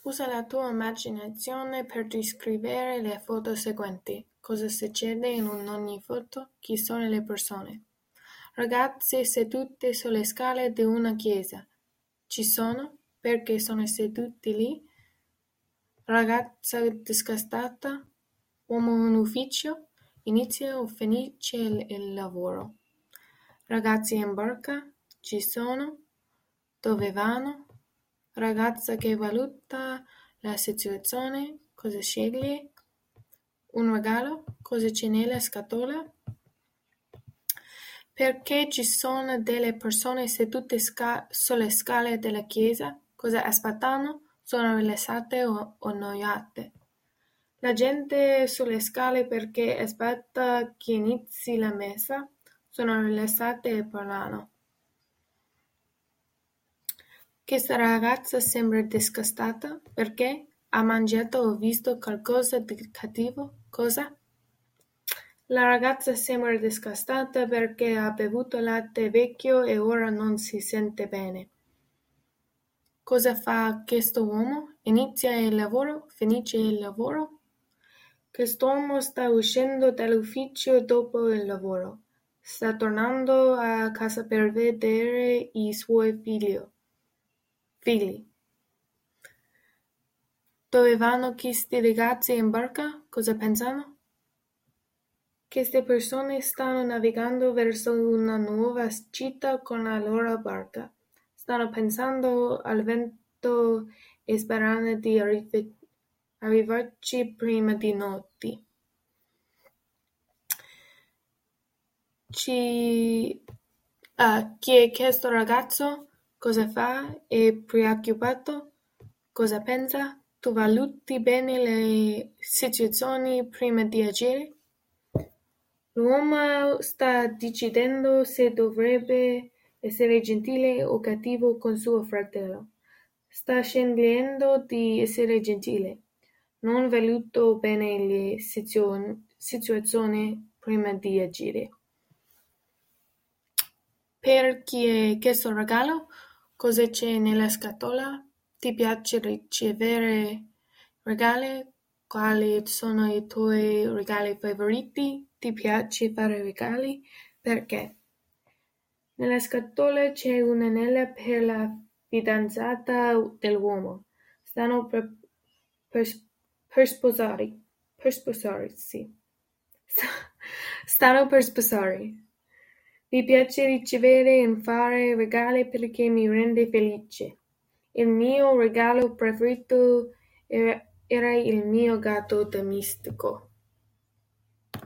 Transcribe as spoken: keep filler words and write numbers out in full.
Usa la tua immaginazione per descrivere le foto seguenti. Cosa succede in ogni foto? Chi sono le persone? Ragazze sedute sulle scale di una chiesa. Ci sono? Perché sono seduti lì? Ragazza disgustata? Uomo in ufficio? Inizia o finisce il, il lavoro? Ragazzi in barca? Ci sono? Dove vanno? Ragazza che valuta la situazione, cosa sceglie? Un regalo? Cosa c'è nella scatola? Perché ci sono delle persone sedute sca- sulle scale della chiesa? Cosa aspettano? Sono rilassate o annoiate? La gente sulle scale perché aspetta che inizi la messa? Sono rilassate e parlano. Questa ragazza sembra disgustata perché ha mangiato o visto qualcosa di cattivo. Cosa? La ragazza sembra disgustata perché ha bevuto latte vecchio e ora non si sente bene. Cosa fa questo uomo? Inizia il lavoro? Finisce il lavoro? Quest'uomo sta uscendo dall'ufficio dopo il lavoro. Sta tornando a casa per vedere i suoi figli. Figli. Dove vanno questi ragazzi in barca? Cosa pensano? Queste persone stanno navigando verso una nuova città con la loro barca. Stanno pensando al vento e sperano di arri- arrivarci prima di notte. Ci... Ah, chi è questo ragazzo? Cosa fa? È preoccupato? Cosa pensa? Tu valuti bene le situazioni prima di agire? L'uomo sta decidendo se dovrebbe essere gentile o cattivo con suo fratello. Sta scegliendo di essere gentile. Non valuto bene le situazioni prima di agire. Per chi è questo regalo? Cosa c'è nella scatola? Ti piace ricevere regali? Quali sono i tuoi regali favoriti? Ti piace fare regali? Perché? Nella scatola c'è un anello per la fidanzata dell'uomo. Stanno per, per, per sposare. Per sposarsi. Stanno per sposare. Mi piace ricevere e fare regali perché mi rende felice. Il mio regalo preferito era, era il mio gatto domestico.